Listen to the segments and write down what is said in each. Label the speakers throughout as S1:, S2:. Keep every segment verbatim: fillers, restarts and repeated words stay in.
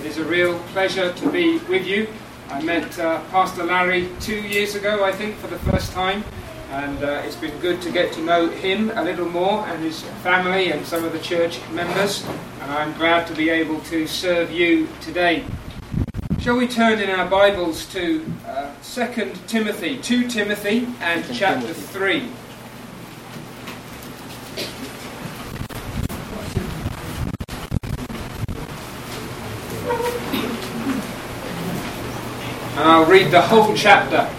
S1: is a real pleasure to be with you. I met uh, Pastor Larry two years ago, I think, for the first time, and uh, it's been good to get to know him a little more and his family and some of the church members, and I'm glad to be able to serve you today. Shall we turn in our Bibles to uh, Second Timothy, Second Timothy and chapter three. And I'll read the whole chapter.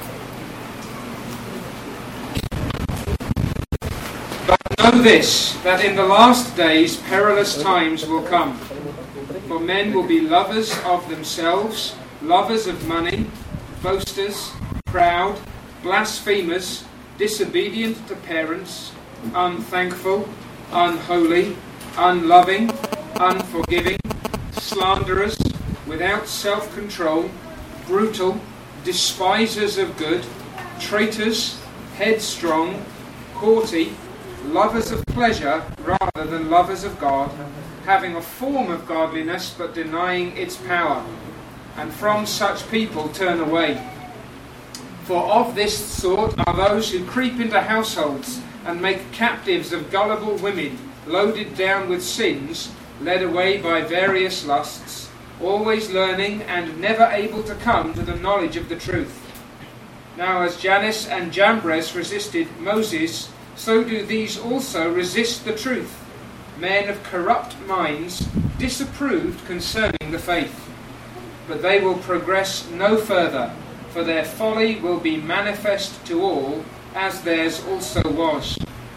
S1: But know this, that in the last days perilous times will come. For men will be lovers of themselves, lovers of money, boasters, proud, blasphemers, disobedient to parents, unthankful, unholy, unloving, unforgiving, slanderers, without self-control, brutal, despisers of good, traitors, headstrong, haughty, lovers of pleasure rather than lovers of God, having a form of godliness but denying its power. And from such people turn away. For of this sort are those who creep into households and make captives of gullible women, loaded down with sins, led away by various lusts, always learning and never able to come to the knowledge of the truth. Now as Jannes and Jambres resisted Moses, so do these also resist the truth. Men of corrupt minds, disapproved concerning the faith. But they will progress no further, for their folly will be manifest to all, as theirs also was.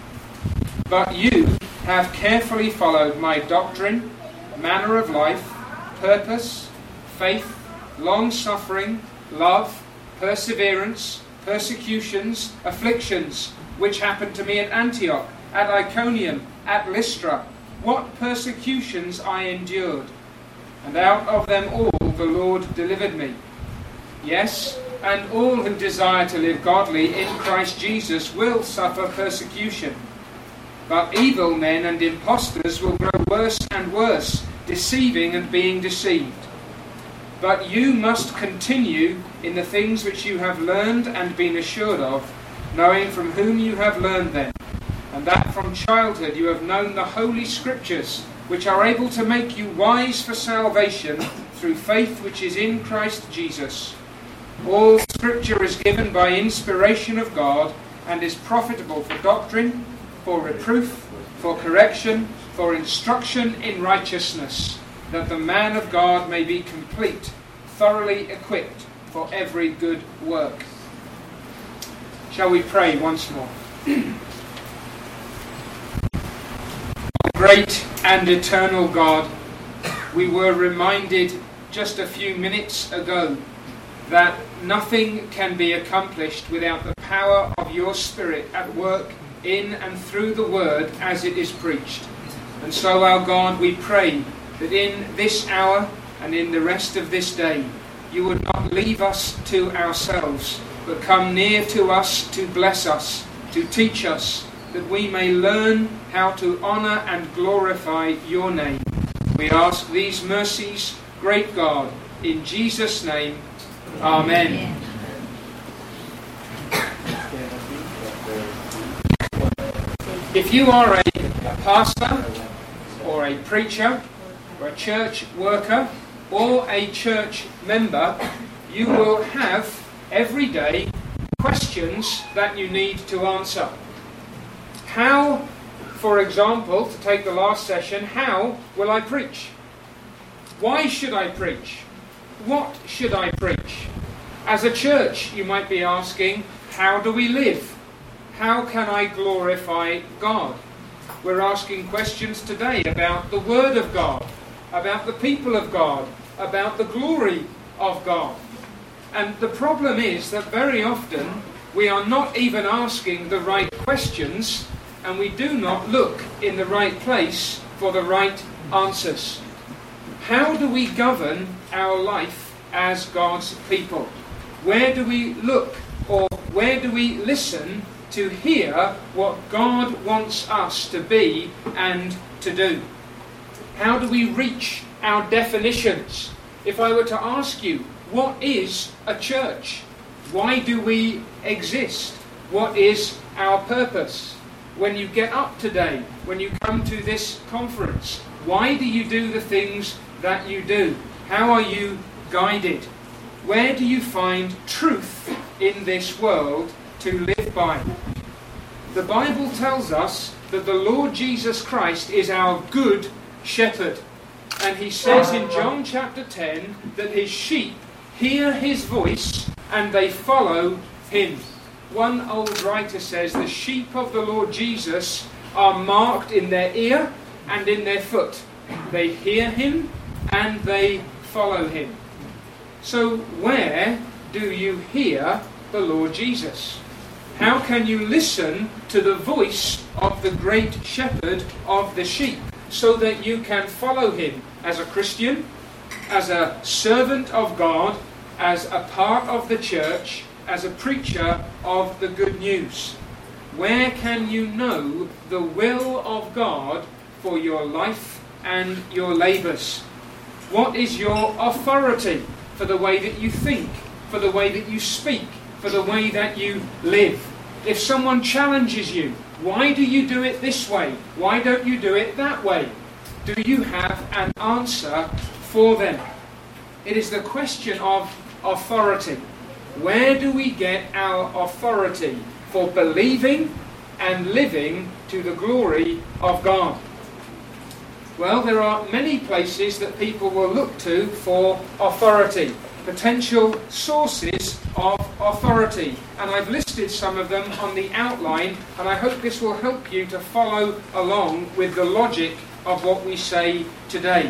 S1: But you have carefully followed my doctrine, manner of life, purpose, faith, long-suffering, love, perseverance, persecutions, afflictions, which happened to me at Antioch, at Iconium, at Lystra, what persecutions I endured, and out of them all the Lord delivered me. Yes, and all who desire to live godly in Christ Jesus will suffer persecution. But evil men and impostors will grow worse and worse, deceiving and being deceived. But you must continue in the things which you have learned and been assured of, knowing from whom you have learned them, and that from childhood you have known the Holy Scriptures, which are able to make you wise for salvation through faith which is in Christ Jesus. All Scripture is given by inspiration of God, and is profitable for doctrine, for reproof, for correction, for instruction in righteousness, that the man of God may be complete, thoroughly equipped for every good work. Shall we pray once more? Great and eternal God, we were reminded just a few minutes ago that nothing can be accomplished without the power of your Spirit at work in and through the Word as it is preached. And so, our God, we pray that in this hour and in the rest of this day, you would not leave us to ourselves, but come near to us to bless us, to teach us, that we may learn how to honour and glorify your name. We ask these mercies, great God, in Jesus' name. Amen. If you are a, a pastor, or a preacher, or a church worker, or a church member, you will have every day questions that you need to answer. How, for example, to take the last session, how will I preach? Why should I preach? What should I preach? As a church, you might be asking, how do we live? How can I glorify God? We're asking questions today about the Word of God, about the people of God, about the glory of God. And the problem is that very often we are not even asking the right questions, and we do not look in the right place for the right answers. How do we govern our life as God's people? Where do we look, or where do we listen to hear what God wants us to be and to do? How do we reach our definitions. If I were to ask you, what is a church? Why do we exist? What is our purpose? When you get up today, when you come to this conference, why do you do the things that you do? How are you guided? Where do you find truth in this world to live by? The Bible tells us that the Lord Jesus Christ is our good shepherd. And he says in John chapter ten that his sheep hear his voice and they follow him. One old writer says the sheep of the Lord Jesus are marked in their ear and in their foot. They hear him and they follow him. So where do you hear the Lord Jesus? How can you listen to the voice of the great shepherd of the sheep so that you can follow him as a Christian, as a servant of God, as a part of the church, as a preacher of the good news? Where can you know the will of God for your life and your labours? What is your authority for the way that you think, for the way that you speak, for the way that you live? If someone challenges you, why do you do it this way? Why don't you do it that way? Do you have an answer for them? It is the question of authority. Where do we get our authority for believing and living to the glory of God? Well, there are many places that people will look to for authority, potential sources of authority. And I've listed some of them on the outline, and I hope this will help you to follow along with the logic of what we say today.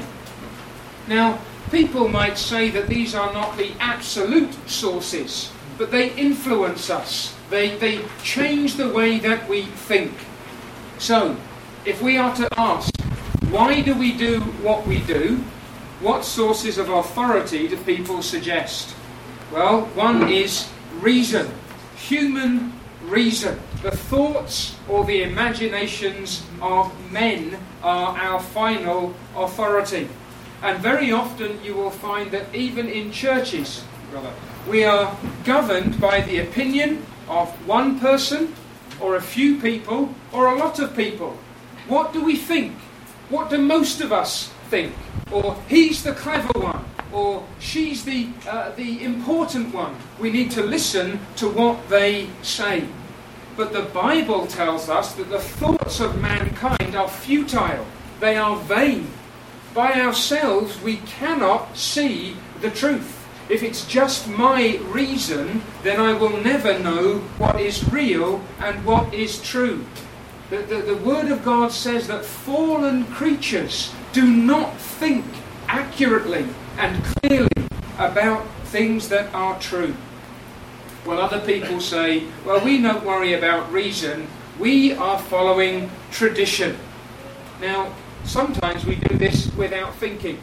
S1: Now, people might say that these are not the absolute sources, but they influence us. They, they change the way that we think. So, if we are to ask, why do we do what we do? What sources of authority do people suggest? Well, one is reason. Human reason. The thoughts or the imaginations of men are our final authority. And very often you will find that even in churches, brother, we are governed by the opinion of one person, or a few people, or a lot of people. What do we think? What do most of us think? Or he's the clever one, or she's the uh, the important one. We need to listen to what they say. But the Bible tells us that the thoughts of mankind are futile. They are vain. By ourselves, we cannot see the truth. If it's just my reason, then I will never know what is real and what is true. The, the, the Word of God says that fallen creatures do not think accurately and clearly about things that are true. Well, other people say, well, we don't worry about reason, we are following tradition. Now, sometimes we do this without thinking.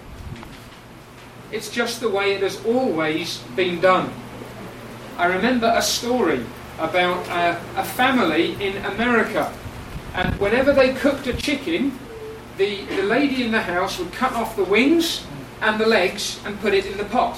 S1: It's just the way it has always been done. I remember a story about a, a family in America. And whenever they cooked a chicken, the, the lady in the house would cut off the wings and the legs and put it in the pot.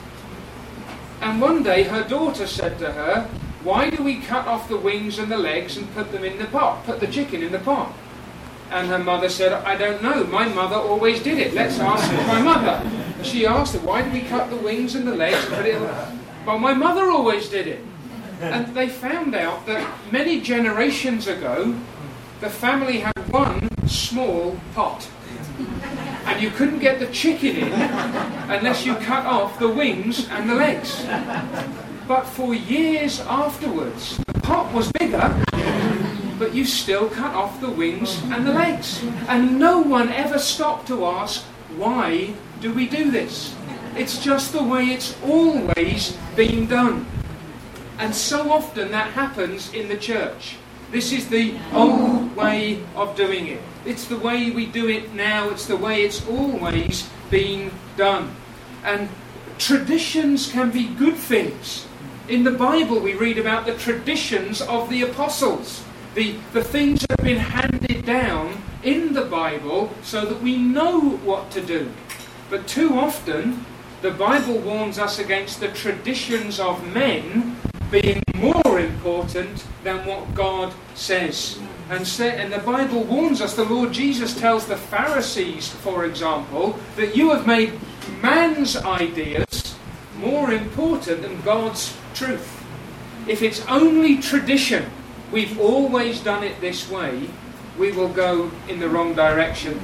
S1: And one day her daughter said to her, why do we cut off the wings and the legs and put them in the pot, put the chicken in the pot? And her mother said, I don't know, my mother always did it, let's ask my mother. She asked her, why do we cut the wings and the legs and put it in the pot? Well, my mother always did it. And they found out that many generations ago, the family had one small pot. And you couldn't get the chicken in unless you cut off the wings and the legs. But for years afterwards, the pot was bigger, but you still cut off the wings and the legs. And no one ever stopped to ask, why do we do this? It's just the way it's always been done. And so often that happens in the church. This is the old way of doing it. It's the way we do it now. It's the way it's always been done. And traditions can be good things. In the Bible we read about the traditions of the apostles. The, the things that have been handed down in the Bible so that we know what to do. But too often, the Bible warns us against the traditions of men being more important than what God says. And, say, and the Bible warns us, the Lord Jesus tells the Pharisees, for example, that you have made man's ideas more important than God's truth. If it's only tradition, we've always done it this way, we will go in the wrong direction.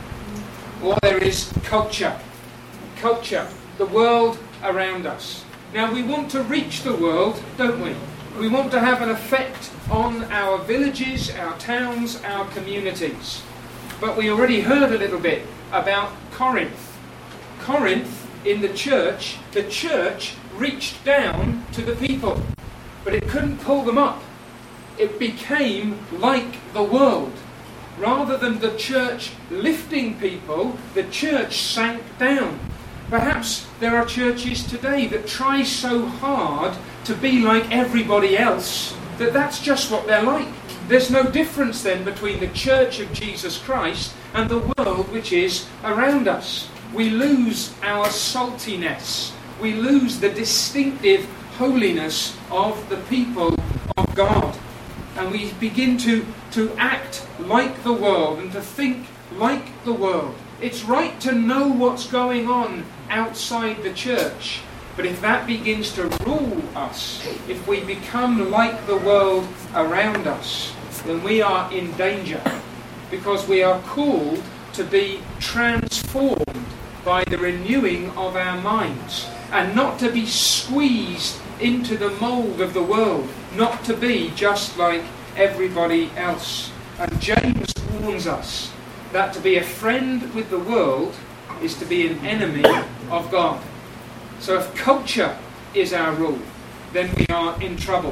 S1: Or there is culture. Culture, the world around us. Now we want to reach the world, don't we? We want to have an effect on our villages, our towns, our communities. But we already heard a little bit about Corinth. Corinth, in the church, the church reached down to the people, but it couldn't pull them up. It became like the world. Rather than the church lifting people, the church sank down. Perhaps there are churches today that try so hard to be like everybody else that that's just what they're like. There's no difference then between the church of Jesus Christ and the world which is around us. We lose our saltiness. We lose the distinctive holiness of the people of God. And we begin to, to act like the world and to think like the world. It's right to know what's going on outside the church. But if that begins to rule us, if we become like the world around us, then we are in danger. Because we are called to be transformed by the renewing of our minds. And not to be squeezed into the mould of the world. Not to be just like everybody else. And James warns us that to be a friend with the world is to be an enemy of God. So if culture is our rule, then we are in trouble.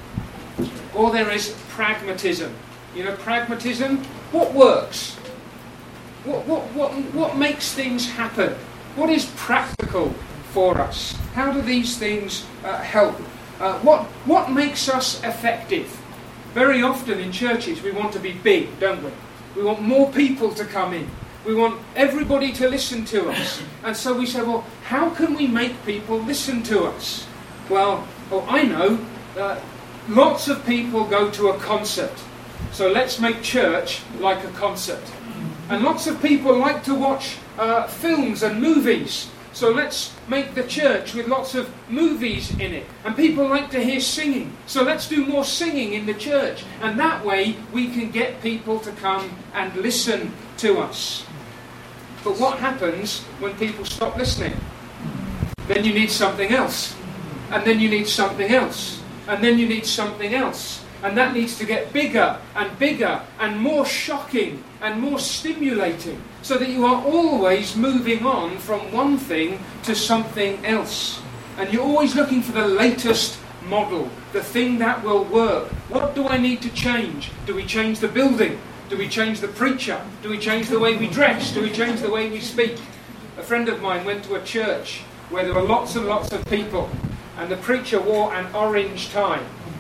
S1: Or there is pragmatism. You know, pragmatism, what works? What, what, what, what makes things happen? What is practical for us? How do these things uh, help? Uh, what, what makes us effective? Very often in churches we want to be big, don't we? We want more people to come in. We want everybody to listen to us. And so we say, well, how can we make people listen to us? Well, well I know, uh, lots of people go to a concert. So let's make church like a concert. And lots of people like to watch uh, films and movies. So let's make the church with lots of movies in it. And people like to hear singing. So let's do more singing in the church. And that way we can get people to come and listen to us. But what happens when people stop listening? Then you need something else. And then you need something else. And then you need something else. And that needs to get bigger and bigger and more shocking and more stimulating, so that you are always moving on from one thing to something else. And you're always looking for the latest model, the thing that will work. What do I need to change? Do we change the building? Do we change the preacher? Do we change the way we dress? Do we change the way we speak? A friend of mine went to a church where there were lots and lots of people, and the preacher wore an orange tie.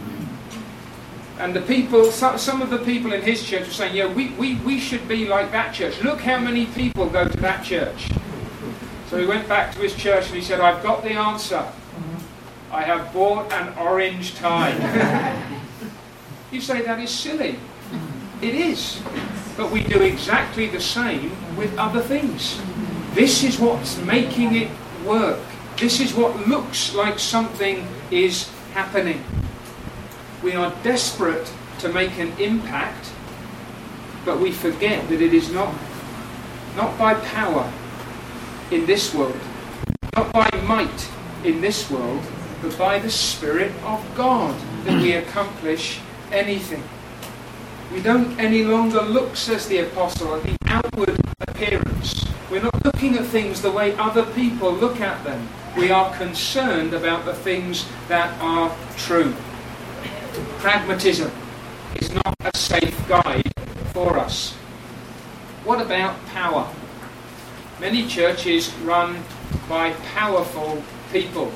S1: And the people, some of the people in his church were saying, yeah, we, we, we should be like that church. Look how many people go to that church. So he went back to his church and he said, I've got the answer. I have bought an orange tie. You say that is silly. It is. But we do exactly the same with other things. This is what's making it work. This is what looks like something is happening. We are desperate to make an impact, but we forget that it is not, not by power in this world, not by might in this world, but by the Spirit of God that we accomplish anything. We don't any longer look, says the apostle, at the outward appearance. We're not looking at things the way other people look at them. We are concerned about the things that are true. Pragmatism is not a safe guide for us. What about power? Many churches run by powerful people,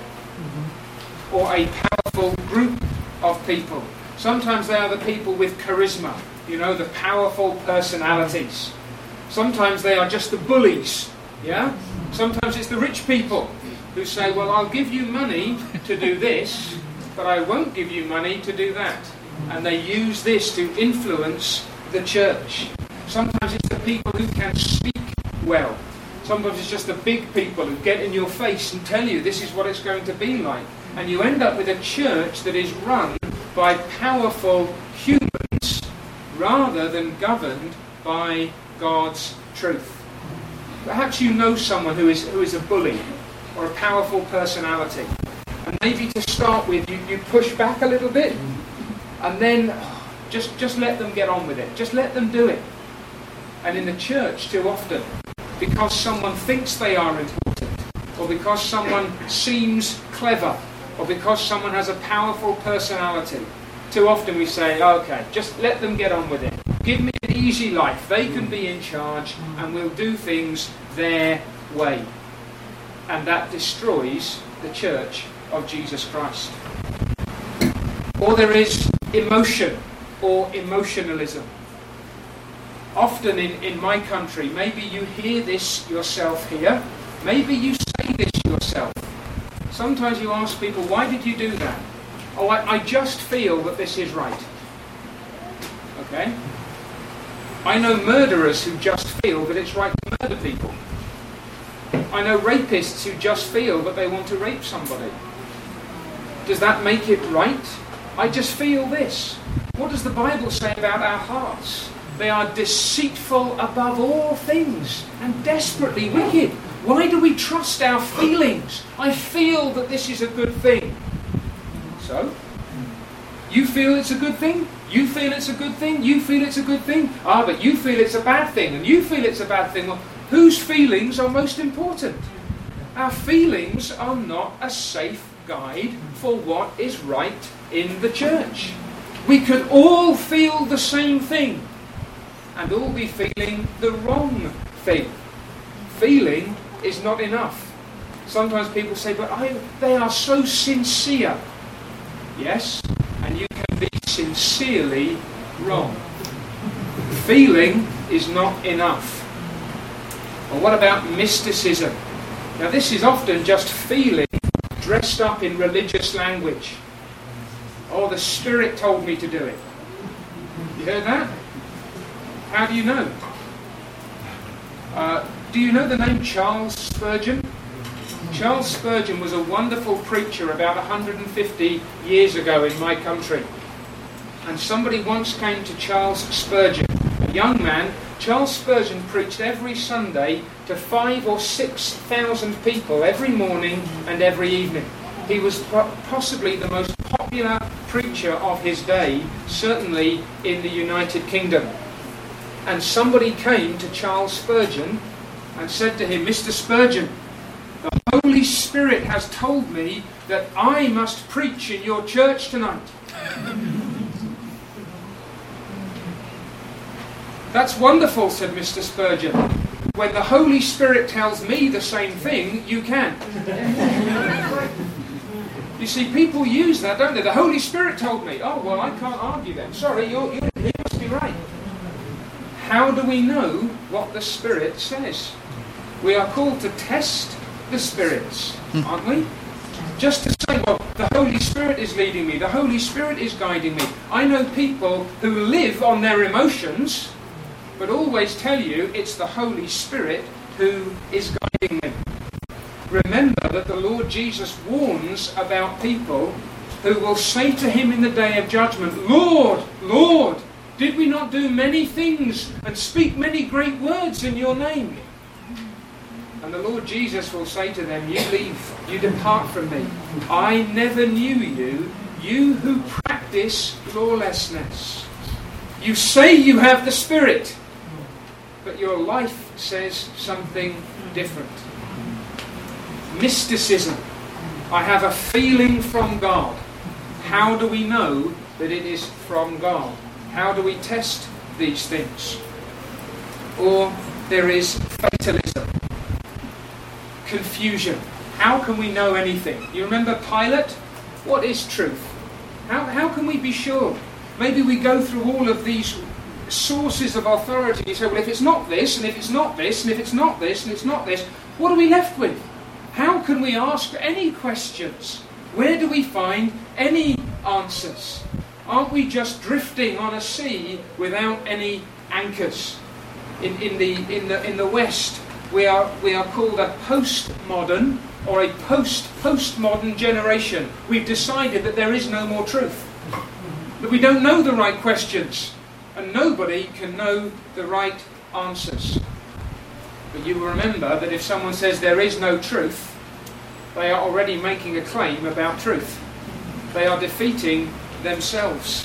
S1: or a powerful group of people. Sometimes they are the people with charisma, you know, the powerful personalities. Sometimes they are just the bullies, yeah? Sometimes it's the rich people who say, well, I'll give you money to do this, but I won't give you money to do that. And they use this to influence the church. Sometimes it's the people who can speak well. Sometimes it's just the big people who get in your face and tell you this is what it's going to be like. And you end up with a church that is run by powerful humans rather than governed by God's truth. Perhaps you know someone who is who is a bully or a powerful personality. And maybe to start with, you, you push back a little bit and then just, just let them get on with it. Just let them do it. And in the church, too often, because someone thinks they are important, or because someone seems clever, or because someone has a powerful personality, too often we say, okay, just let them get on with it. Give me an easy life. They can be in charge and we'll do things their way. And that destroys the church of Jesus Christ. Or there is emotion or emotionalism. Often in, in my country, maybe you hear this yourself here, maybe you say this yourself. Sometimes you ask people, why did you do that? Oh, I, I just feel that this is right. Okay? I know murderers who just feel that it's right to murder people. I know rapists who just feel that they want to rape somebody. Does that make it right? I just feel this. What does the Bible say about our hearts? They are deceitful above all things and desperately wicked. Why do we trust our feelings? I feel that this is a good thing. So, you feel it's a good thing? You feel it's a good thing? You feel it's a good thing? Ah, but you feel it's a bad thing, and you feel it's a bad thing. Well, whose feelings are most important? Our feelings are not a safe guide for what is right in the church. We could all feel the same thing, and all be feeling the wrong thing. Feeling is not enough. Sometimes people say, but I, they are so sincere. Yes, and you can be sincerely wrong. Feeling is not enough. Or what about mysticism? Now this is often just feeling dressed up in religious language. Oh, the Spirit told me to do it. You heard that? How do you know? Uh, do you know the name Charles Spurgeon? Charles Spurgeon was a wonderful preacher about one hundred fifty years ago in my country. And somebody once came to Charles Spurgeon, a young man. Charles Spurgeon preached every Sunday to five or six thousand people every morning and every evening. He was possibly the most popular preacher of his day, certainly in the United Kingdom. And somebody came to Charles Spurgeon and said to him, Mister Spurgeon, the Holy Spirit has told me that I must preach in your church tonight. That's wonderful, said Mister Spurgeon. When the Holy Spirit tells me the same thing, you can. You see, people use that, don't they? The Holy Spirit told me. Oh, well, I can't argue then. Sorry, you're, you're, you must be right. How do we know what the Spirit says? We are called to test the spirits, aren't we? Just to say, well, the Holy Spirit is leading me. The Holy Spirit is guiding me. I know people who live on their emotions, but always tell you it's the Holy Spirit who is guiding them. Remember that the Lord Jesus warns about people who will say to him in the day of judgment, Lord, Lord, did we not do many things and speak many great words in your name? And the Lord Jesus will say to them, you leave, you depart from me. I never knew you, you who practice lawlessness. You say you have the Spirit, but your life says something different. Mysticism. I have a feeling from God. How do we know that it is from God? How do we test these things? Or there is fatalism. Confusion. How can we know anything? You remember Pilate? What is truth? How, how can we be sure? Maybe we go through all of these sources of authority. You say, well, if it's not this, and if it's not this, and if it's not this, and it's not this, what are we left with? How can we ask any questions? Where do we find any answers? Aren't we just drifting on a sea without any anchors? In, in the in the in the West, we are we are called a postmodern or a post-postmodern generation. We've decided that there is no more truth. That we don't know the right questions, and nobody can know the right answers. But you will remember that if someone says there is no truth, they are already making a claim about truth. They are defeating themselves.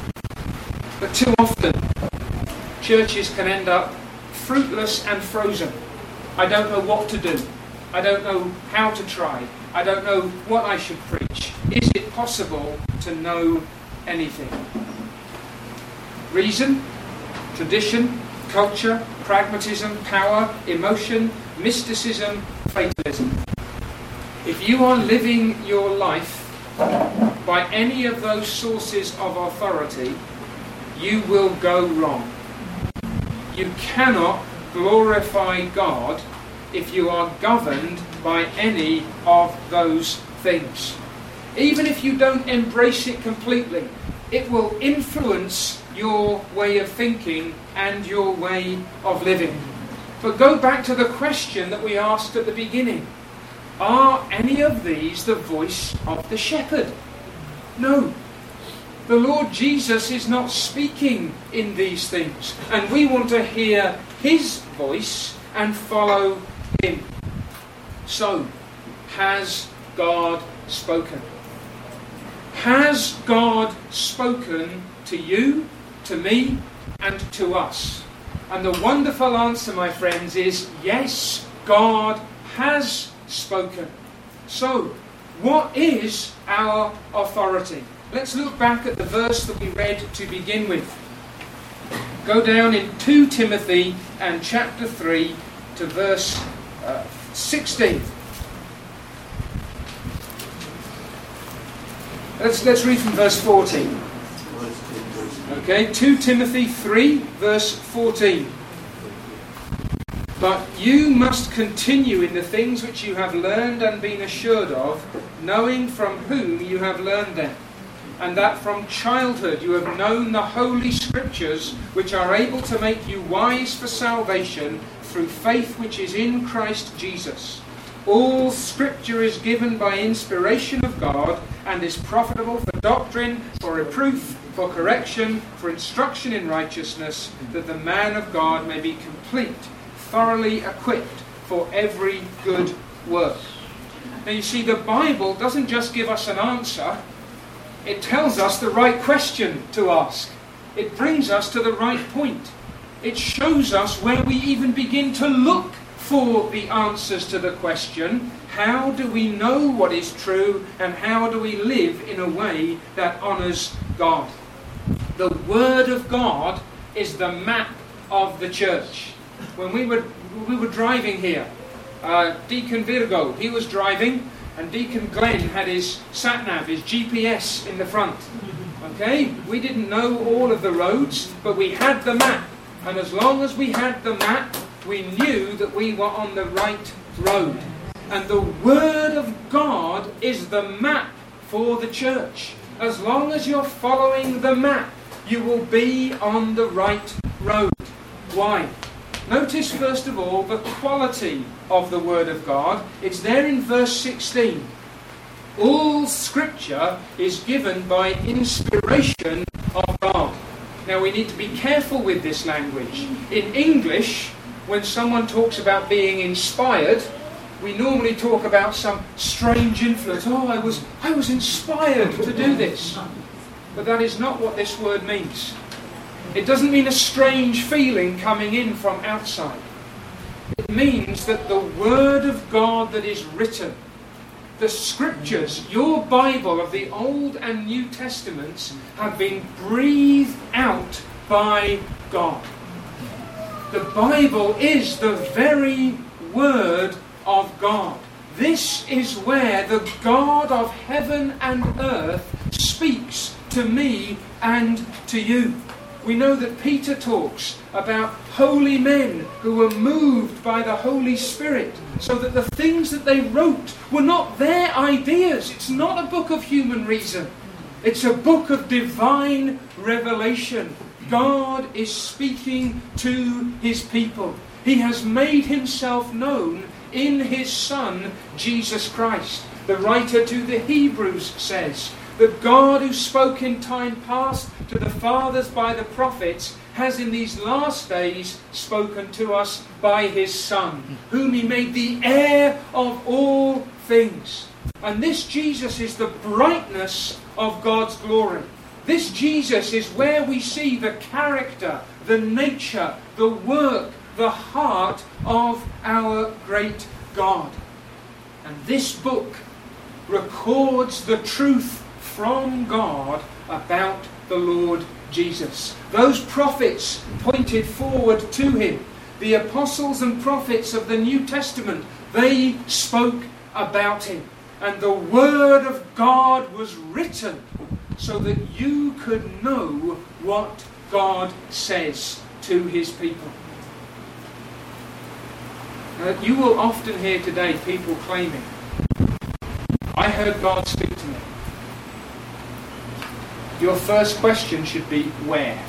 S1: But too often, churches can end up fruitless and frozen. I don't know what to do. I don't know how to try. I don't know what I should preach. Is it possible to know anything? Reason, tradition, culture, pragmatism, power, emotion, mysticism, fatalism. If you are living your life by any of those sources of authority, you will go wrong. You cannot glorify God if you are governed by any of those things. Even if you don't embrace it completely, it will influence your way of thinking and your way of living. But go back to the question that we asked at the beginning. Are any of these the voice of the shepherd? No. The Lord Jesus is not speaking in these things, and we want to hear his voice and follow him. So, has God spoken? Has God spoken to you, to me, and to us? And the wonderful answer, my friends, is yes, God has spoken. So, what is our authority? Let's look back at the verse that we read to begin with. Go down in Second Timothy and chapter three to verse uh, sixteen. Let's, let's read from verse fourteen. Okay, Second Timothy three, verse fourteen. But you must continue in the things which you have learned and been assured of, knowing from whom you have learned them, and that from childhood you have known the Holy Scriptures, which are able to make you wise for salvation through faith which is in Christ Jesus. All Scripture is given by inspiration of God, and is profitable for doctrine, for reproof, for correction, for instruction in righteousness, that the man of God may be complete, thoroughly equipped for every good work. Now you see, the Bible doesn't just give us an answer, it tells us the right question to ask. It brings us to the right point. It shows us where we even begin to look for the answers to the question, how do we know what is true, and how do we live in a way that honours God? The Word of God is the map of the church. When we were we were driving here, uh, Deacon Virgo, he was driving, and Deacon Glenn had his sat-nav, his G P S in the front. Okay, we didn't know all of the roads, but we had the map, and as long as we had the map, we knew that we were on the right road. And the Word of God is the map for the church. As long as you're following the map, you will be on the right road. Why? Notice first of all the quality of the Word of God. It's there in verse sixteen. All Scripture is given by inspiration of God. Now we need to be careful with this language. In English, when someone talks about being inspired, we normally talk about some strange influence. Oh, I was, I was inspired to do this. But that is not what this word means. It doesn't mean a strange feeling coming in from outside. It means that the Word of God that is written, the Scriptures, your Bible of the Old and New Testaments, have been breathed out by God. The Bible is the very Word of God. This is where the God of heaven and earth speaks to me and to you. We know that Peter talks about holy men who were moved by the Holy Spirit, so that the things that they wrote were not their ideas. It's not a book of human reason. It's a book of divine revelation. God is speaking to his people. He has made himself known in his Son, Jesus Christ. The writer to the Hebrews says that God, who spoke in time past to the fathers by the prophets, has in these last days spoken to us by his Son, whom he made the heir of all things. And this Jesus is the brightness of God's glory. This Jesus is where we see the character, the nature, the work, the heart of our great God. And this book records the truth from God about the Lord Jesus. Those prophets pointed forward to him. The apostles and prophets of the New Testament, they spoke about him. And the Word of God was written so that you could know what God says to his people. Now, you will often hear today people claiming, I heard God speak to me. Your first question should be, where?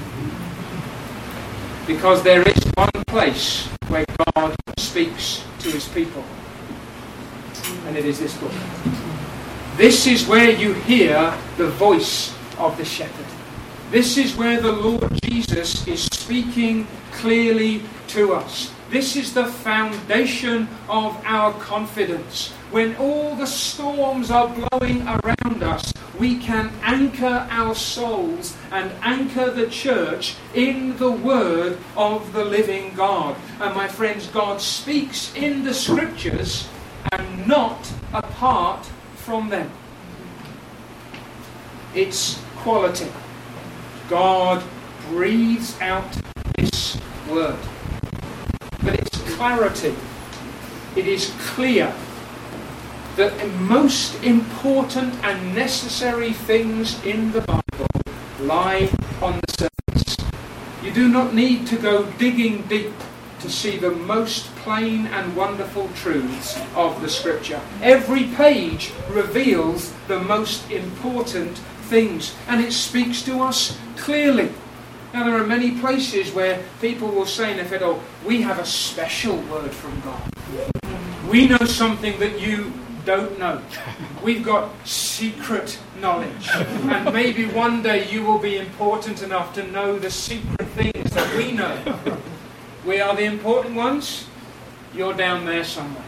S1: Because there is one place where God speaks to his people. And it is this book. This is where you hear the voice of the shepherd. This is where the Lord Jesus is speaking clearly to us. This is the foundation of our confidence. When all the storms are blowing around us, we can anchor our souls and anchor the church in the Word of the living God. And my friends, God speaks in the Scriptures and not apart from them. It's quality. God breathes out this Word. But it's clarity. It is clear that the most important and necessary things in the Bible lie on the surface. You do not need to go digging deep to see the most plain and wonderful truths of the Scripture. Every page reveals the most important things, and it speaks to us clearly. Now, there are many places where people will say in the fiddle, we have a special word from God. We know something that you don't know. We've got secret knowledge. And maybe one day you will be important enough to know the secret things that we know. We are the important ones. You're down there somewhere.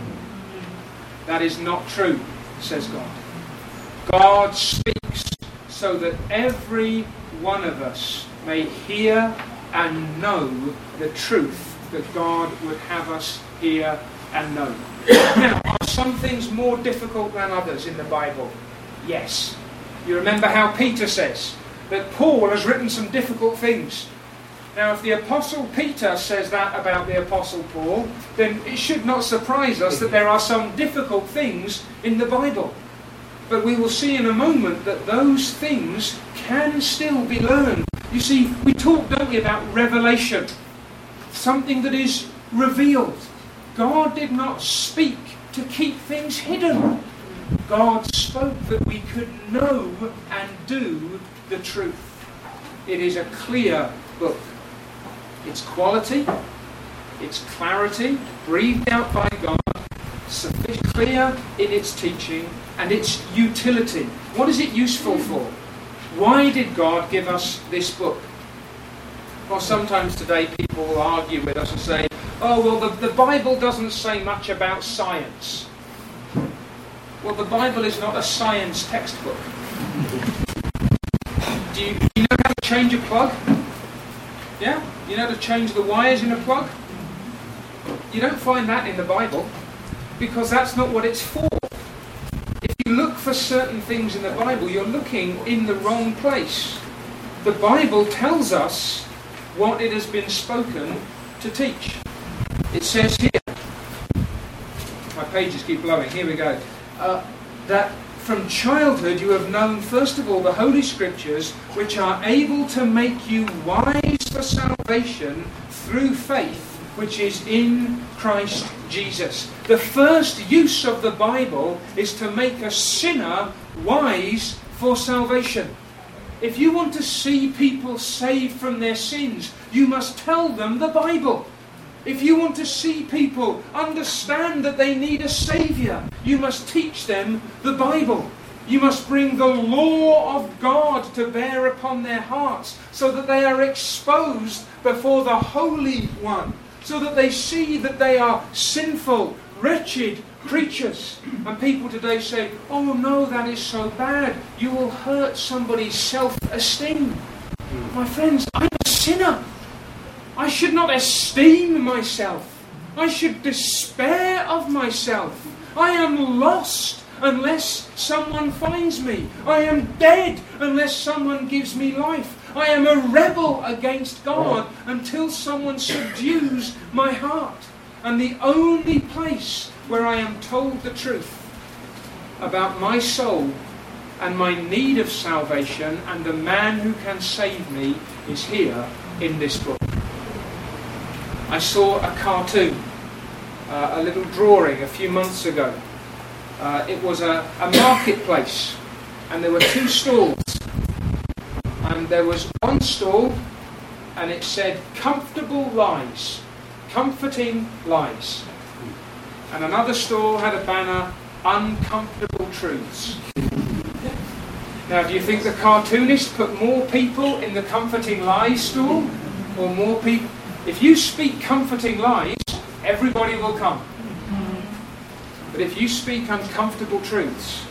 S1: That is not true, says God. God speaks so that every one of us may hear and know the truth that God would have us hear and know. Now, are some things more difficult than others in the Bible? Yes. You remember how Peter says that Paul has written some difficult things. Now, if the Apostle Peter says that about the Apostle Paul, then it should not surprise us that there are some difficult things in the Bible. But we will see in a moment that those things can still be learned. You see, we talk, don't we, about revelation. Something that is revealed. God did not speak to keep things hidden. God spoke that we could know and do the truth. It is a clear book. It's quality, it's clarity, breathed out by God, sufficient, clear in its teaching, and its utility. What is it useful for? Why did God give us this book? Well, sometimes today people will argue with us and say, oh, well, the, the Bible doesn't say much about science. Well, the Bible is not a science textbook. Do you, do you know how to change a plug? Yeah? You know how to change the wires in a plug? You don't find that in the Bible, because that's not what it's for. If you look for certain things in the Bible, you're looking in the wrong place. The Bible tells us what it has been spoken to teach. It says here, my pages keep blowing, here we go, uh, that from childhood you have known, first of all, the Holy Scriptures, which are able to make you wise for salvation through faith, which is in Christ Jesus. The first use of the Bible is to make a sinner wise for salvation. If you want to see people saved from their sins, you must tell them the Bible. If you want to see people understand that they need a Saviour, you must teach them the Bible. You must bring the law of God to bear upon their hearts so that they are exposed before the Holy One, so that they see that they are sinful, wretched creatures. And people today say, oh no, that is so bad. You will hurt somebody's self-esteem. My friends, I'm a sinner. I should not esteem myself. I should despair of myself. I am lost unless someone finds me. I am dead unless someone gives me life. I am a rebel against God until someone subdues my heart. And the only place where I am told the truth about my soul and my need of salvation and the man who can save me is here in this book. I saw a cartoon, uh, a little drawing a few months ago. Uh, it was a, a marketplace, and there were two stalls. And there was one stall, and it said, comfortable lies, comforting lies. And another stall had a banner, uncomfortable truths. Now, do you think the cartoonist put more people in the comforting lies stall, or more people? If you speak comforting lies, everybody will come. But if you speak uncomfortable truths,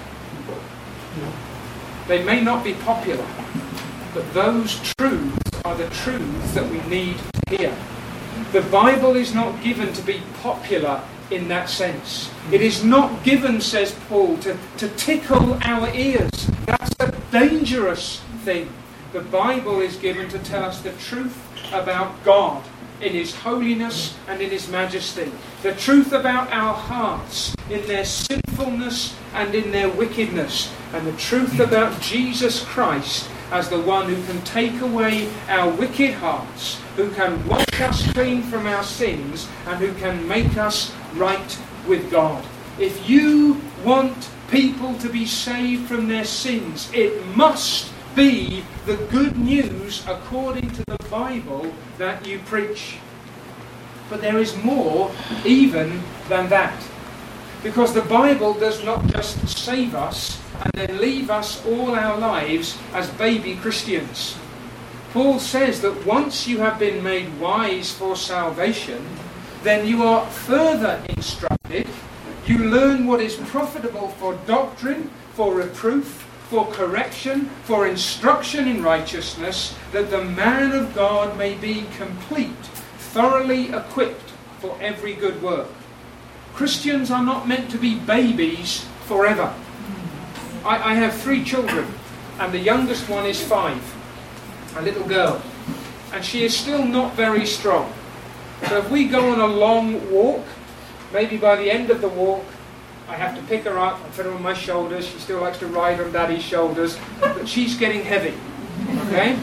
S1: they may not be popular, but those truths are the truths that we need to hear. The Bible is not given to be popular in that sense. It is not given, says Paul, to, to tickle our ears. That's a dangerous thing. The Bible is given to tell us the truth about God in His holiness and in His majesty. The truth about our hearts in their sinfulness and in their wickedness. And the truth about Jesus Christ as the one who can take away our wicked hearts, who can wash us clean from our sins, and who can make us right with God. If you want people to be saved from their sins, it must be the good news according to the Bible that you preach. But there is more even than that. Because the Bible does not just save us and then leave us all our lives as baby Christians. Paul says that once you have been made wise for salvation, then you are further instructed. You learn what is profitable for doctrine, for reproof, for correction, for instruction in righteousness, that the man of God may be complete, thoroughly equipped for every good work. Christians are not meant to be babies forever. I, I have three children, and the youngest one is five, a little girl, and she is still not very strong. So if we go on a long walk, maybe by the end of the walk, I have to pick her up and put her on my shoulders. She still likes to ride on Daddy's shoulders, but she's getting heavy. Okay?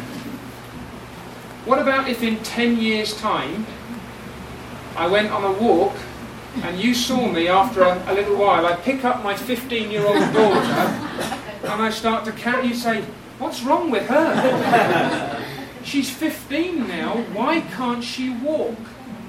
S1: What about if in ten years' time, I went on a walk, and you saw me after a, a little while, I pick up my fifteen-year-old daughter, and I start to carry, you say, what's wrong with her? She's fifteen now, why can't she walk?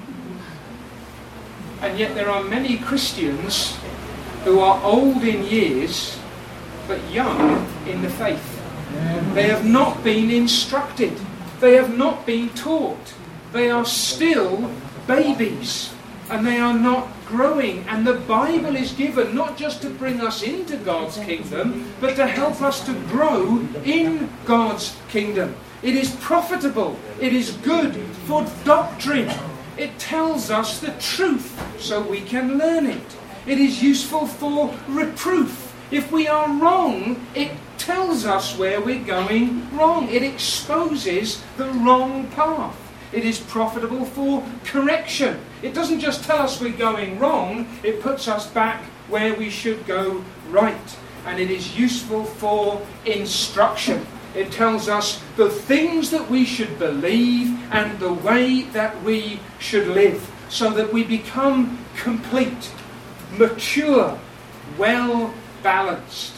S1: And yet there are many Christians who are old in years, but young in the faith. They have not been instructed. They have not been taught. They are still babies, and they are not growing. And the Bible is given not just to bring us into God's kingdom, but to help us to grow in God's kingdom. It is profitable. It is good for doctrine. It tells us the truth so we can learn it. It is useful for reproof. If we are wrong, it tells us where we're going wrong. It exposes the wrong path. It is profitable for correction. It doesn't just tell us we're going wrong, it puts us back where we should go right. and it is useful for instruction. It tells us the things that we should believe and the way that we should live, so that we become complete, mature, well balanced.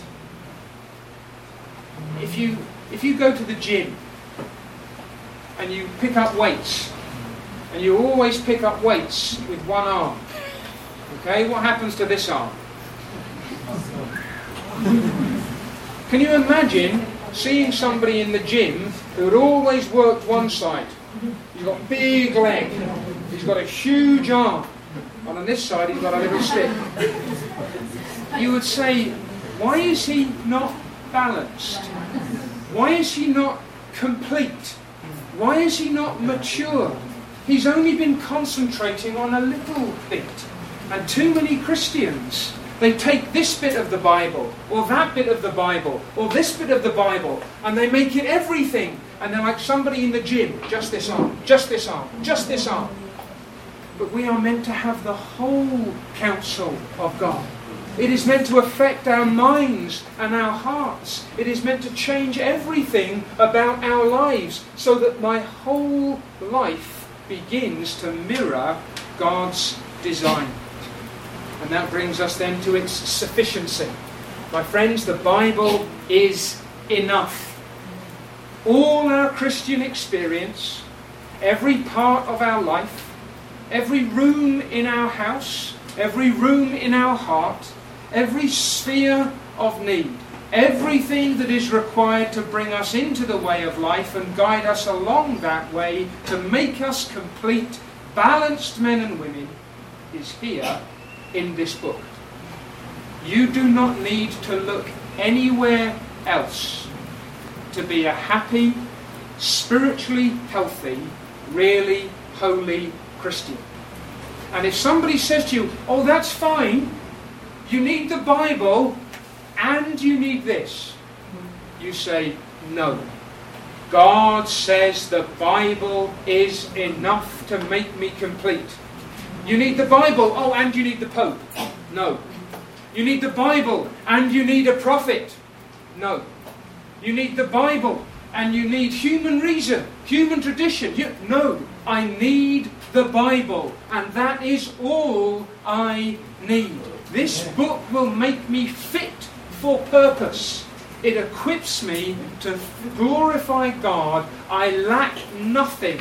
S1: If you if you go to the gym and you pick up weights, and you always pick up weights with one arm, okay, what happens to this arm? Can you imagine seeing somebody in the gym who had always worked one side? He's got big leg, he's got a huge arm, and on this side he's got a little stick. You would say, why is he not balanced? Why is he not complete? Why is he not mature? He's only been concentrating on a little bit. And too many Christians, they take this bit of the Bible, or that bit of the Bible, or this bit of the Bible, and they make it everything. And they're like somebody in the gym, just this arm, just this arm, just this arm. But we are meant to have the whole counsel of God. It is meant to affect our minds and our hearts. It is meant to change everything about our lives, so that my whole life begins to mirror God's design. And that brings us then to its sufficiency. My friends, the Bible is enough. All our Christian experience, every part of our life, every room in our house, every room in our heart, every sphere of need, everything that is required to bring us into the way of life and guide us along that way to make us complete, balanced men and women, is here in this book. You do not need to look anywhere else to be a happy, spiritually healthy, really holy Christian. And if somebody says to you, oh, that's fine, you need the Bible and you need this, you say, no. God says the Bible is enough to make me complete. You need the Bible, oh, and you need the Pope. No. You need the Bible and you need a prophet. No. You need the Bible and you need human reason, human tradition. You, no, I need the Bible, and that is all I need. This book will make me fit for purpose. It equips me to glorify God. I lack nothing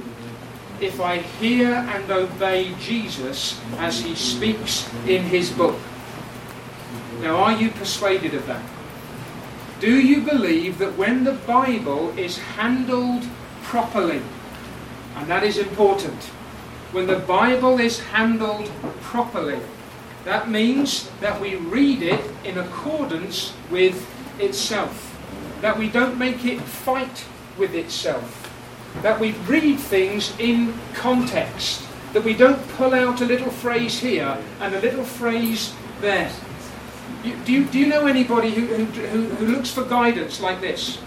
S1: if I hear and obey Jesus as he speaks in his book. Now, are you persuaded of that? Do you believe that when the Bible is handled properly, and that is important, when the Bible is handled properly, that means that we read it in accordance with itself, that we don't make it fight with itself, that we read things in context, that we don't pull out a little phrase here and a little phrase there. You, do, you, do you know anybody who, who, who looks for guidance like this?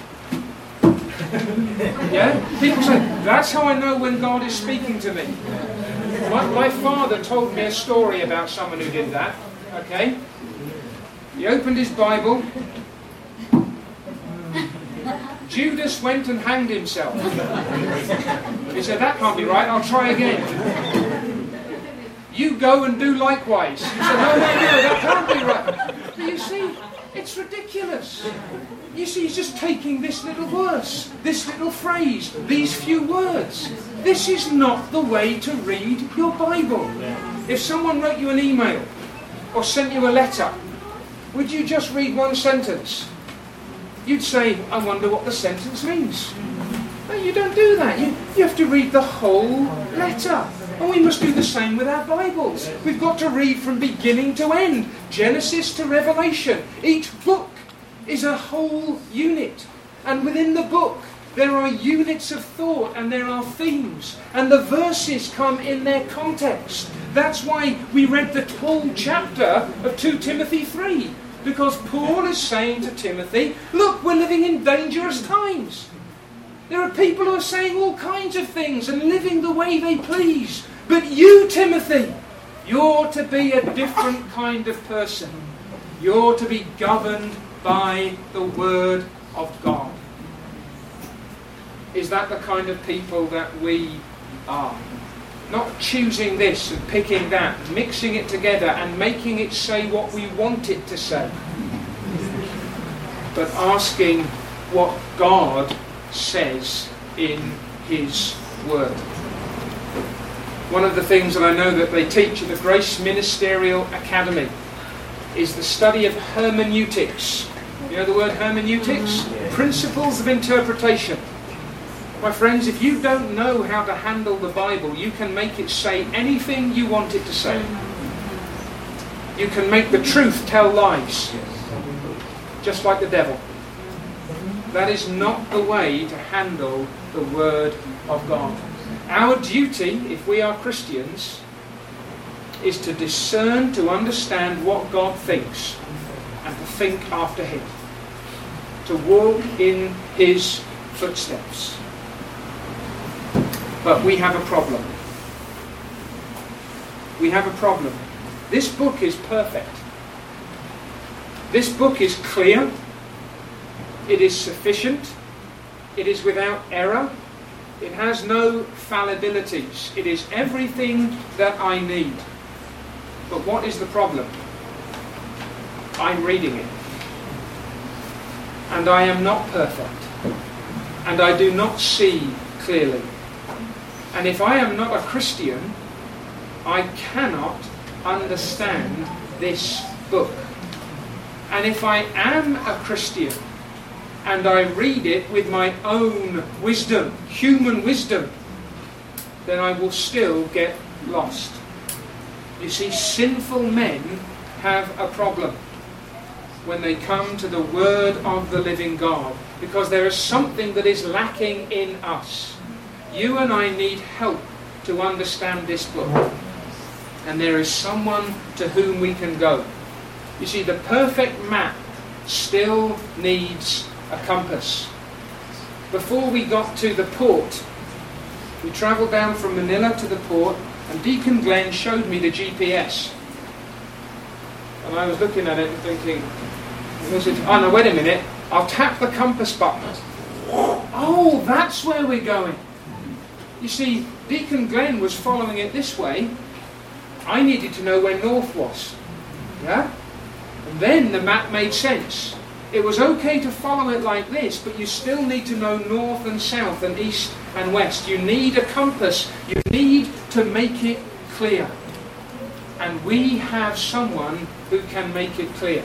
S1: Yeah? People say, that's how I know when God is speaking to me. My, my father told me a story about someone who did that. Okay? He opened his Bible. Judas went and hanged himself. He said, that can't be right, I'll try again. You go and do likewise. He said, no, no, no, that can't be right. But you see, it's ridiculous. You see, he's just taking this little verse, this little phrase, these few words. This is not the way to read your Bible. If someone wrote you an email or sent you a letter, would you just read one sentence? You'd say, I wonder what the sentence means. No, you don't do that. You, you have to read the whole letter. And we must do the same with our Bibles. We've got to read from beginning to end, Genesis to Revelation. Each book is a whole unit. And within the book, there are units of thought and there are themes. And the verses come in their context. That's why we read the whole chapter of Second Timothy three. Because Paul is saying to Timothy, look, we're living in dangerous times. There are people who are saying all kinds of things and living the way they please. But you, Timothy, you're to be a different kind of person. You're to be governed by the Word of God. Is that the kind of people that we are? Not choosing this and picking that, mixing it together and making it say what we want it to say, but asking what God says in His Word. One of the things that I know that they teach at the Grace Ministerial Academy is the study of hermeneutics. You know the word hermeneutics? Principles of interpretation. My friends, if you don't know how to handle the Bible, you can make it say anything you want it to say. You can make the truth tell lies, just like the devil. That is not the way to handle the Word of God. Our duty, if we are Christians, is to discern, to understand what God thinks, and to think after Him. To walk in His footsteps. But we have a problem. We have a problem. This book is perfect. This book is clear. It is sufficient. It is without error. It has no fallibilities. It is everything that I need. But what is the problem? I'm reading it. And I am not perfect. And I do not see clearly. And if I am not a Christian, I cannot understand this book. And if I am a Christian, and I read it with my own wisdom, human wisdom, then I will still get lost. You see, sinful men have a problem when they come to the Word of the living God, because there is something that is lacking in us. You and I need help to understand this book. And there is someone to whom we can go. You see, the perfect map still needs a compass. Before we got to the port, we travelled down from Manila to the port, and Deacon Glenn showed me the G P S. And I was looking at it and thinking, I said, oh no, wait a minute, I'll tap the compass button. Oh, that's where we're going. You see, Deacon Glenn was following it this way. I needed to know where north was. Yeah? And then the map made sense. It was okay to follow it like this, but you still need to know north and south and east and west. You need a compass. You need to make it clear. And we have someone who can make it clear.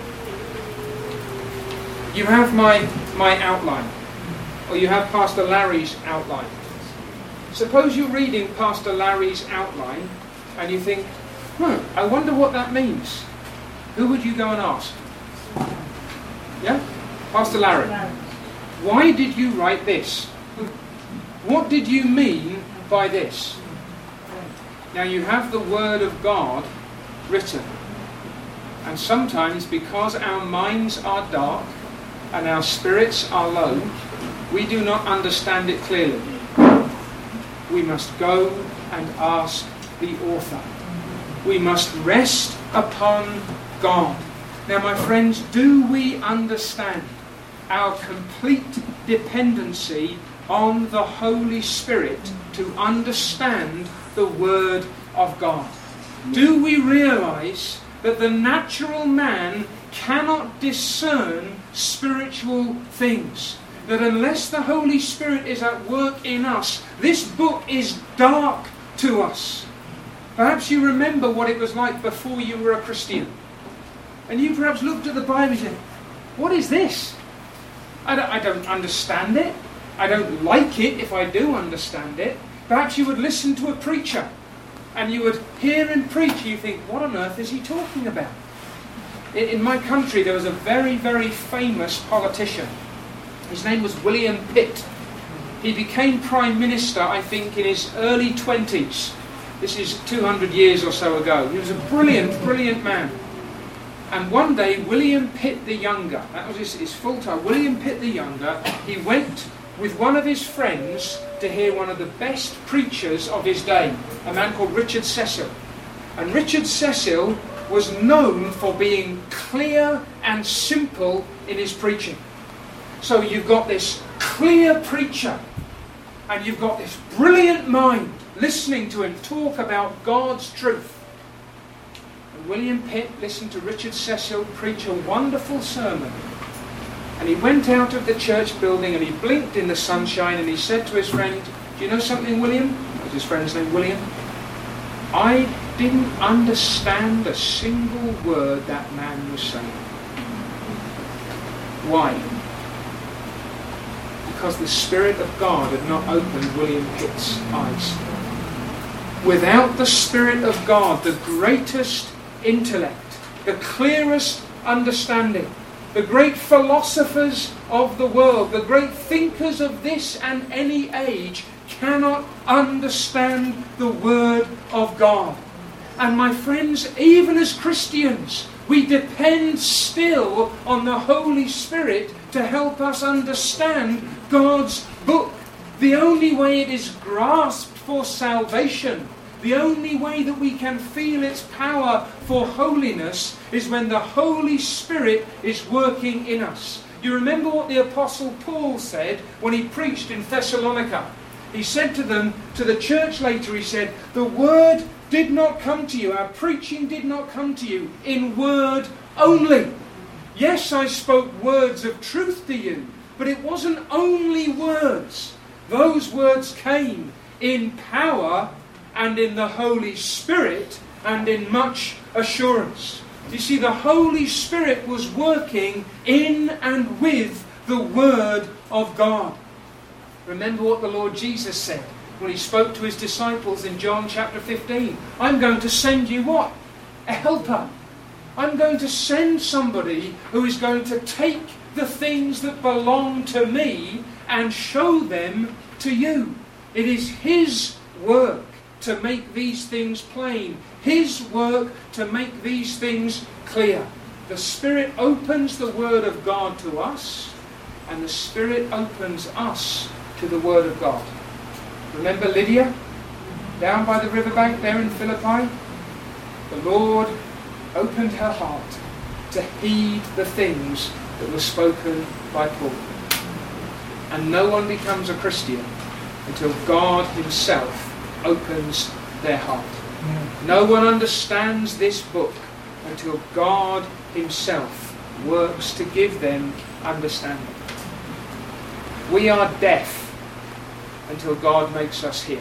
S1: You have my, my outline, or you have Pastor Larry's outline. Suppose you're reading Pastor Larry's outline and you think, hmm, I wonder what that means. Who would you go and ask? Yeah? Pastor Larry, why did you write this? What did you mean by this? Now you have the Word of God written. And sometimes, because our minds are dark and our spirits are low, we do not understand it clearly. We must go and ask the author. We must rest upon God. Now, my friends, do we understand our complete dependency on the Holy Spirit to understand the Word of God? Do we realize that the natural man cannot discern spiritual things? That unless the Holy Spirit is at work in us, this book is dark to us. Perhaps you remember what it was like before you were a Christian. And you perhaps looked at the Bible and said, what is this? I don't, I don't understand it. I don't like it if I do understand it. Perhaps you would listen to a preacher and you would hear him preach and you think, what on earth is he talking about? In, in my country there was a very, very famous politician. His name was William Pitt. He became Prime Minister, I think, in his early twenties. This is two hundred years or so ago. He was a brilliant, brilliant man. And one day, William Pitt the Younger, that was his, his full title, William Pitt the Younger, he went with one of his friends to hear one of the best preachers of his day, a man called Richard Cecil. And Richard Cecil was known for being clear and simple in his preaching. So you've got this clear preacher, and you've got this brilliant mind listening to him talk about God's truth. And William Pitt listened to Richard Cecil preach a wonderful sermon. And he went out of the church building and he blinked in the sunshine and he said to his friend, "Do you know something, William?" That was his friend's name, William. "I didn't understand a single word that man was saying." Why? Because the Spirit of God had not opened William Pitt's eyes. Without the Spirit of God, the greatest intellect, the clearest understanding, the great philosophers of the world, the great thinkers of this and any age cannot understand the Word of God. And my friends, even as Christians, we depend still on the Holy Spirit to help us understand God's book. The only way it is grasped for salvation, the only way that we can feel its power for holiness, is when the Holy Spirit is working in us. You remember what the Apostle Paul said when he preached in Thessalonica? He said to them, to the church later, he said, "The word did not come to you, our preaching did not come to you in word only. Yes, I spoke words of truth to you, but it wasn't only words. Those words came in power and in the Holy Spirit and in much assurance." You see, the Holy Spirit was working in and with the Word of God. Remember what the Lord Jesus said when he spoke to his disciples in John chapter fifteen. "I'm going to send you what? A helper. I'm going to send somebody who is going to take the things that belong to me and show them to you." It is his work to make these things plain. His work to make these things clear. The Spirit opens the Word of God to us, and the Spirit opens us to the Word of God. Remember Lydia? Down by the riverbank there in Philippi? The Lord opened her heart to heed the things that were spoken by Paul. And no one becomes a Christian until God himself opens their heart. No one understands this book until God himself works to give them understanding. We are deaf until God makes us hear.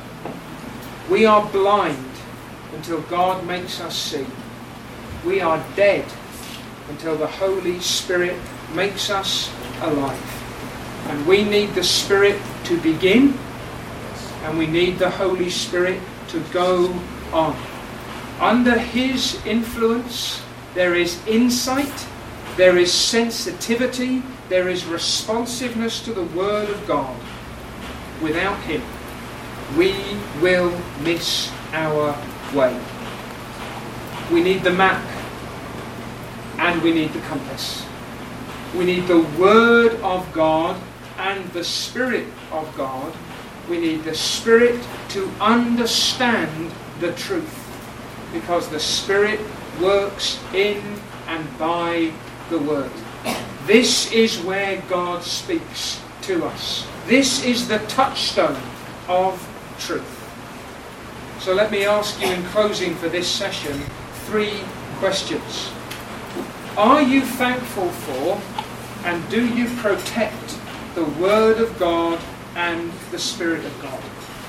S1: We are blind until God makes us see. We are dead until the Holy Spirit makes us alive. And we need the Spirit to begin, and we need the Holy Spirit to go on. Under his influence, there is insight, there is sensitivity, there is responsiveness to the Word of God. Without him, we will miss our way. We need the map, and we need the compass. We need the Word of God and the Spirit of God. We need the Spirit to understand the truth, because the Spirit works in and by the Word. This is where God speaks to us. This is the touchstone of truth. So let me ask you in closing for this session three questions. Are you thankful for and do you protect the Word of God and the Spirit of God?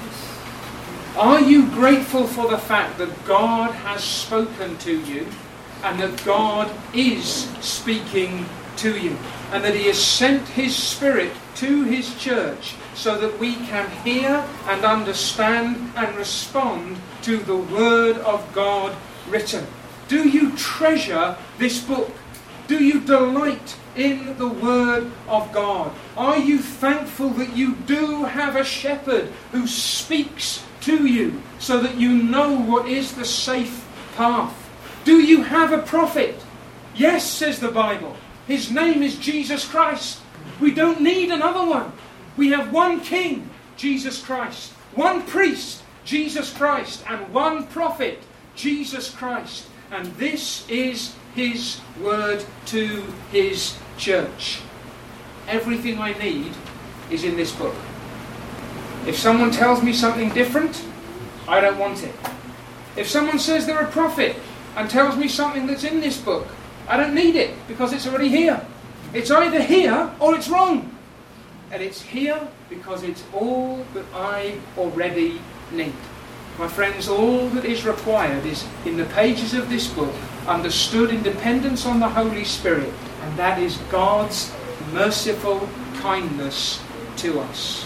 S1: Are you grateful for the fact that God has spoken to you and that God is speaking to you and that he has sent his Spirit to his church so that we can hear and understand and respond to the Word of God written? Do you treasure this book? Do you delight in the Word of God? Are you thankful that you do have a shepherd who speaks to you so that you know what is the safe path? Do you have a prophet? Yes, says the Bible. His name is Jesus Christ. We don't need another one. We have one king, Jesus Christ. One priest, Jesus Christ. And one prophet, Jesus Christ. and this is his word to his church. Everything I need is in this book. If someone tells me something different, I don't want it. If someone says they're a prophet and tells me something that's in this book, I don't need it because it's already here. It's either here or it's wrong. And it's here because it's all that I already need. My friends, all that is required is in the pages of this book, understood in dependence on the Holy Spirit, and that is God's merciful kindness to us.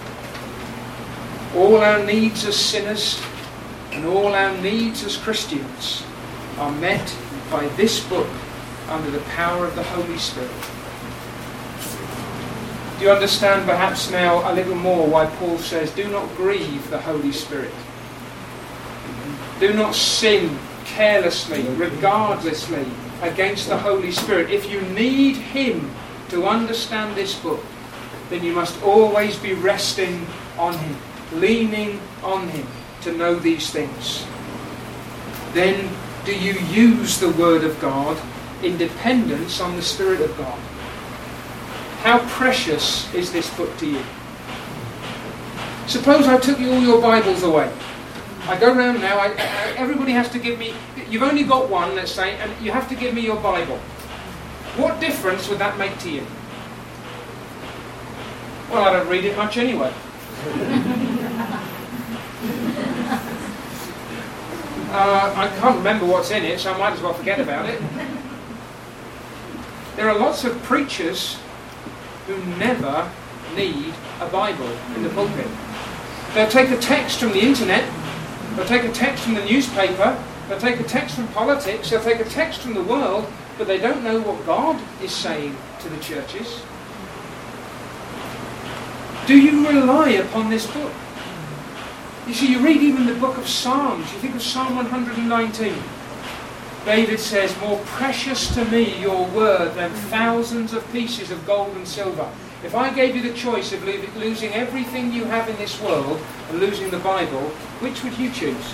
S1: All our needs as sinners and all our needs as Christians are met by this book under the power of the Holy Spirit. Do you understand perhaps now a little more why Paul says, do not grieve the Holy Spirit? Do not sin carelessly, regardlessly against the Holy Spirit. If you need Him to understand this book, then you must always be resting on Him, leaning on Him to know these things. Then do you use the Word of God in dependence on the Spirit of God? How precious is this book to you? Suppose I took you all your Bibles away. I go around now, I, I, everybody has to give me, you've only got one, let's say, and you have to give me your Bible. What difference would that make to you? Well, I don't read it much anyway. uh, I can't remember what's in it, so I might as well forget about it. There are lots of preachers who never need a Bible in the pulpit. They'll take a text from the internet, they'll take a text from the newspaper, they'll take a text from politics, they'll take a text from the world, but they don't know what God is saying to the churches. Do you rely upon this book? You see, you read even the book of Psalms, you think of Psalm one hundred nineteen. David says, more precious to me your word than thousands of pieces of gold and silver. If I gave you the choice of losing everything you have in this world and losing the Bible, which would you choose?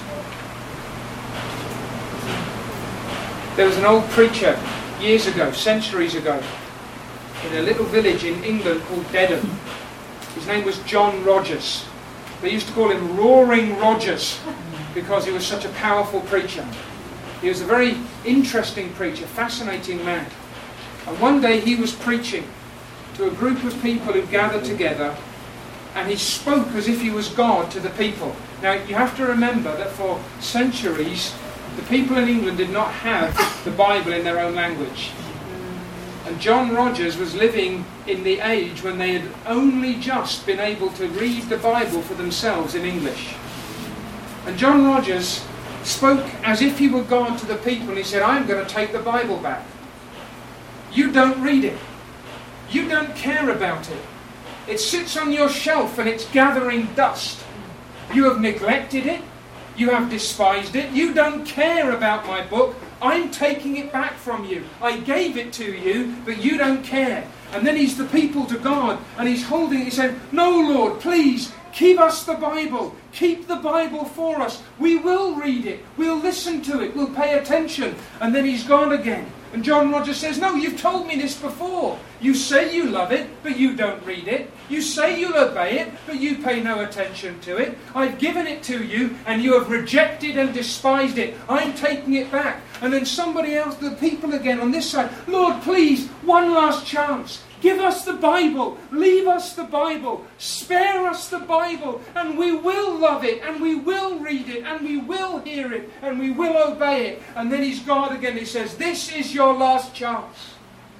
S1: There was an old preacher years ago, centuries ago, in a little village in England called Dedham. His name was John Rogers. They used to call him Roaring Rogers because he was such a powerful preacher. He was a very interesting preacher, fascinating man. And one day he was preaching to a group of people who gathered together, and he spoke as if he was God to the people. Now you have to remember that for centuries the people in England did not have the Bible in their own language. And John Rogers was living in the age when they had only just been able to read the Bible for themselves in English. And John Rogers spoke as if he were God to the people, and he said, I'm going to take the Bible back. You don't read it. You don't care about it. It sits on your shelf and it's gathering dust. You have neglected it. You have despised it. You don't care about my book. I'm taking it back from you. I gave it to you, but you don't care. And then he's the people to God, and he's holding it. He said, no, Lord, please, keep us the Bible. Keep the Bible for us. We will read it. We'll listen to it. We'll pay attention. And then he's gone again. And John Rogers says, no, you've told me this before. You say you love it, but you don't read it. You say you'll obey it, but you pay no attention to it. I've given it to you, and you have rejected and despised it. I'm taking it back. And then somebody else, the people again on this side, Lord, please, one last chance. Give us the Bible. Leave us the Bible. Spare us the Bible. And we will love it. And we will read it. And we will hear it. And we will obey it. And then he's God again. He says, this is your last chance.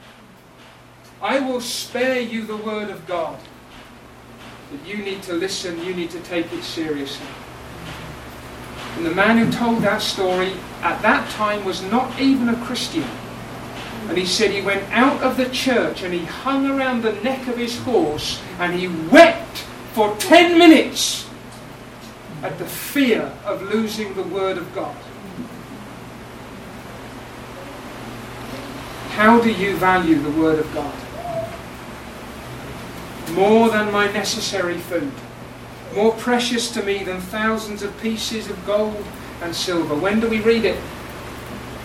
S1: I will spare you the word of God. But you need to listen. You need to take it seriously. And the man who told that story at that time was not even a Christian. And he said he went out of the church and he hung around the neck of his horse and he wept for ten minutes at the fear of losing the word of God. How do you value the word of God? More than my necessary food. More precious to me than thousands of pieces of gold and silver. When do we read it?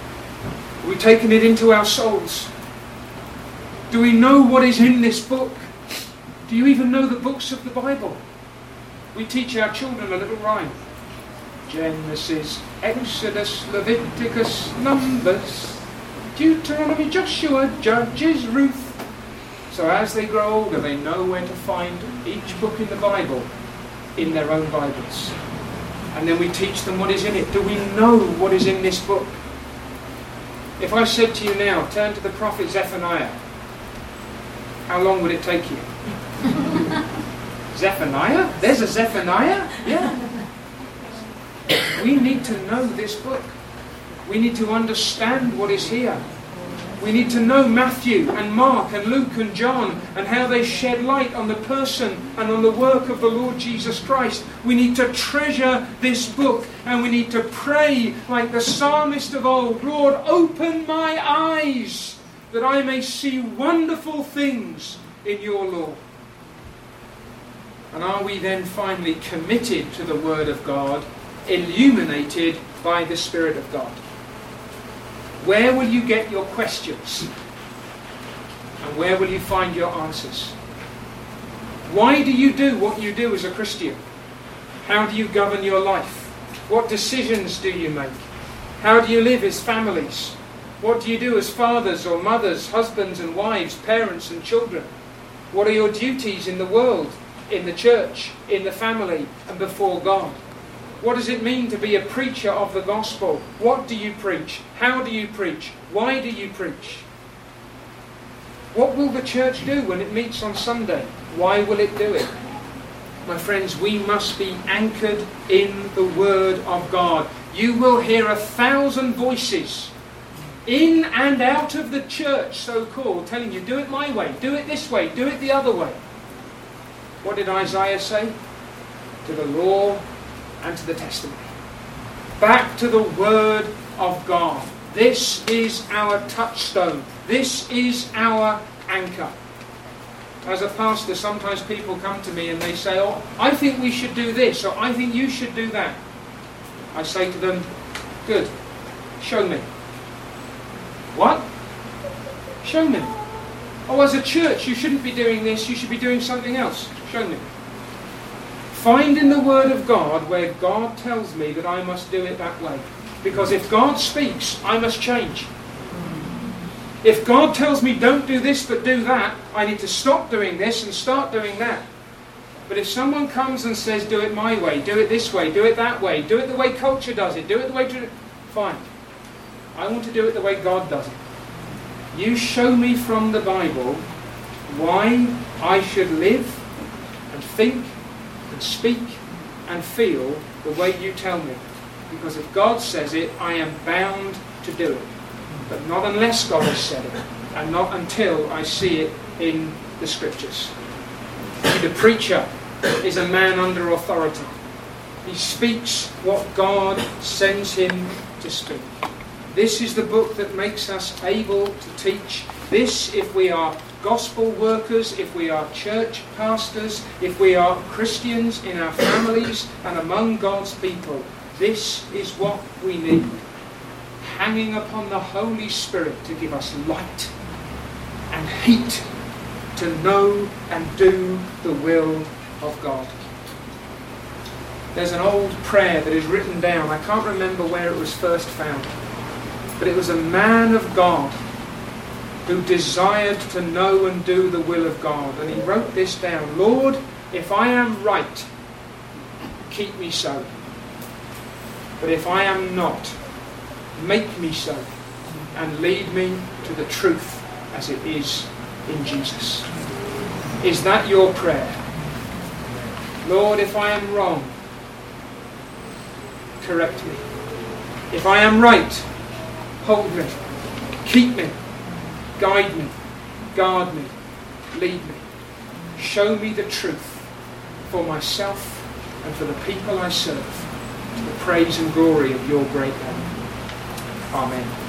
S1: Have we taken it into our souls? Do we know what is in this book? Do you even know the books of the Bible? We teach our children a little rhyme. Genesis, Exodus, Leviticus, Numbers, Deuteronomy, Joshua, Judges, Ruth. So as they grow older, they know where to find each book in the Bible in their own Bibles. And then we teach them what is in it. Do we know what is in this book? If I said to you now, turn to the prophet Zephaniah, how long would it take you? Zephaniah? There's a Zephaniah? Yeah. We need to know this book. We need to understand what is here. We need to know Matthew and Mark and Luke and John and how they shed light on the person and on the work of the Lord Jesus Christ. We need to treasure this book, and we need to pray like the psalmist of old, Lord, open my eyes that I may see wonderful things in your law. And are we then finally committed to the Word of God, illuminated by the Spirit of God? Where will you get your questions? And where will you find your answers? Why do you do what you do as a Christian? How do you govern your life? What decisions do you make? How do you live as families? What do you do as fathers or mothers, husbands and wives, parents and children? What are your duties in the world, in the church, in the family, and before God? What does it mean to be a preacher of the gospel? What do you preach? How do you preach? Why do you preach? What will the church do when it meets on Sunday? Why will it do it? My friends, we must be anchored in the Word of God. You will hear a thousand voices in and out of the church, so-called, telling you, do it my way, do it this way, do it the other way. What did Isaiah say? To the law and to the testimony. Back to the Word of God. This is our touchstone. This is our anchor. As a pastor, sometimes people come to me and they say, oh, I think we should do this, or I think you should do that. I say to them, good, show me. What? Show me. Oh, as a church, you shouldn't be doing this, you should be doing something else. Show me. Find in the Word of God where God tells me that I must do it that way. Because if God speaks, I must change. If God tells me don't do this but do that, I need to stop doing this and start doing that. But if someone comes and says do it my way, do it this way, do it that way, do it the way culture does it, do it the way... To... Fine. I want to do it the way God does it. You show me from the Bible why I should live and think and speak and feel the way you tell me. Because if God says it, I am bound to do it. But not unless God has said it, and not until I see it in the Scriptures. The preacher is a man under authority. He speaks what God sends him to speak. This is the book that makes us able to teach. This, if we are gospel workers, if we are church pastors, if we are Christians in our families and among God's people, this is what we need. Hanging upon the Holy Spirit to give us light and heat to know and do the will of God. There's an old prayer that is written down. I can't remember where it was first found. But it was a man of God who desired to know and do the will of God. And he wrote this down. Lord, if I am right, keep me so. But if I am not, make me so. And lead me to the truth as it is in Jesus. Is that your prayer? Lord, if I am wrong, correct me. If I am right, hold me, keep me, guide me, guard me, lead me. Show me the truth for myself and for the people I serve, to the praise and glory of your great name. Amen.